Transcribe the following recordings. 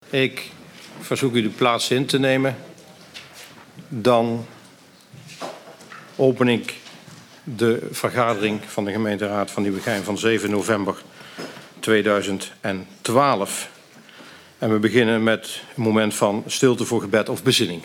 Ik verzoek u de plaats in te nemen. Dan open ik de vergadering van de gemeenteraad van Nieuwegein van 7 november 2012. En we beginnen met een moment van stilte voor gebed of bezinning.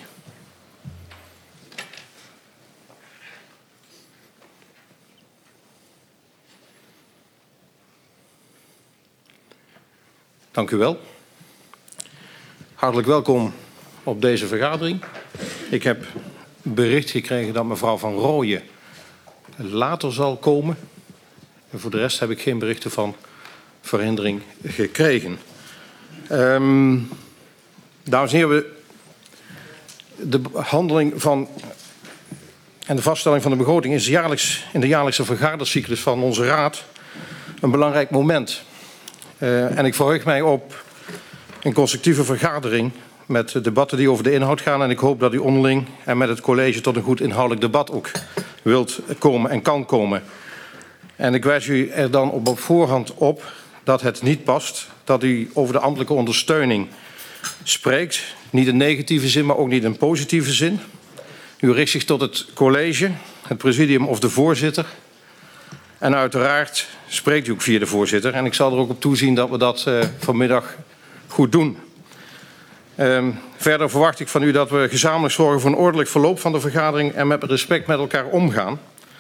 Dank u wel. Hartelijk welkom op deze vergadering. Ik heb bericht gekregen dat mevrouw Van Rooyen later zal komen. En voor de rest heb ik geen berichten van verhindering gekregen. Dames en heren, de behandeling van en de vaststelling van de begroting is in de jaarlijkse vergadercyclus van onze raad een belangrijk moment. En ik verheug mij op een constructieve vergadering met debatten die over de inhoud gaan. En ik hoop dat u onderling en met het college tot een goed inhoudelijk debat ook wilt komen en kan komen. En ik wijs u er dan op voorhand op dat het niet past dat u over de ambtelijke ondersteuning spreekt. Niet in negatieve zin, maar ook niet in positieve zin. U richt zich tot het college, het presidium of de voorzitter. En uiteraard spreekt u ook via de voorzitter. En ik zal er ook op toezien dat we dat vanmiddag goed doen. Verder verwacht ik van u dat we gezamenlijk zorgen voor een ordelijk verloop van de vergadering en met respect met elkaar omgaan.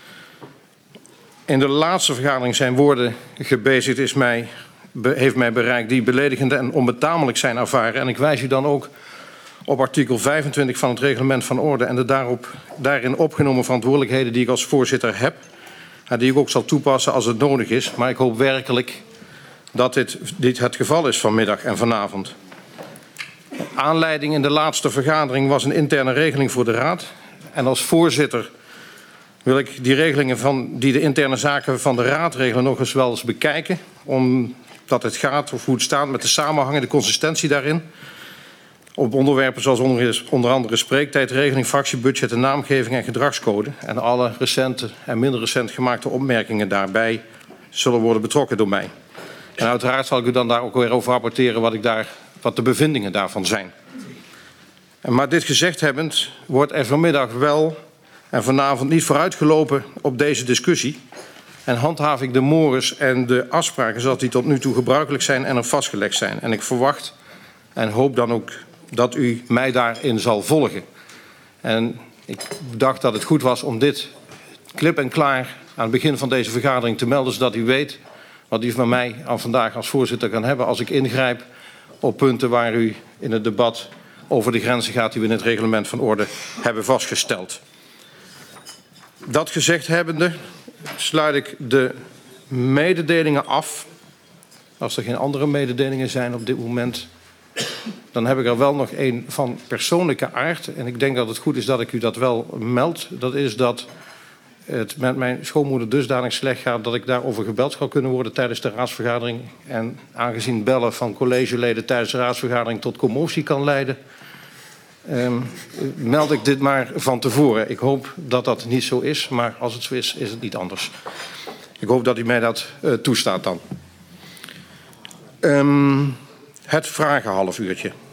In de laatste vergadering zijn woorden gebezigd, heeft mij bereikt die beledigend en onbetamelijk zijn ervaren. En ik wijs u dan ook op artikel 25 van het reglement van orde en de daarin opgenomen verantwoordelijkheden die ik als voorzitter heb. En die ik ook zal toepassen als het nodig is. Maar ik hoop werkelijk dat dit het geval is vanmiddag en vanavond. Aanleiding in de laatste vergadering was een interne regeling voor de raad. En als voorzitter wil ik die regelingen die de interne zaken van de raad regelen nog eens wel eens bekijken. Omdat het gaat of hoe het staat met de samenhang en de consistentie daarin. Op onderwerpen zoals onder andere spreektijdregeling, fractiebudget, de naamgeving en gedragscode. En alle recente en minder recent gemaakte opmerkingen daarbij zullen worden betrokken door mij. En uiteraard zal ik u dan daar ook weer over rapporteren wat de bevindingen daarvan zijn. Maar dit gezegd hebbend wordt er vanmiddag wel en vanavond niet vooruitgelopen op deze discussie. En handhaaf ik de mores en de afspraken zoals die tot nu toe gebruikelijk zijn en er vastgelegd zijn. En ik verwacht en hoop dan ook dat u mij daarin zal volgen. En ik dacht dat het goed was om dit klip en klaar aan het begin van deze vergadering te melden, zodat u weet wat u van mij aan vandaag als voorzitter kan hebben als ik ingrijp op punten waar u in het debat over de grenzen gaat die we in het reglement van orde hebben vastgesteld. Dat gezegd hebbende sluit ik de mededelingen af. Als er geen andere mededelingen zijn op dit moment, dan heb ik er wel nog een van persoonlijke aard. En ik denk dat het goed is dat ik u dat wel meld. Dat is dat het met mijn schoonmoeder dusdanig slecht gaat dat ik daarover gebeld zal kunnen worden tijdens de raadsvergadering. En aangezien bellen van collegeleden tijdens de raadsvergadering tot commotie kan leiden, meld ik dit maar van tevoren. Ik hoop dat dat niet zo is, maar als het zo is, is het niet anders. Ik hoop dat u mij dat toestaat dan. Het vragenhalfuurtje.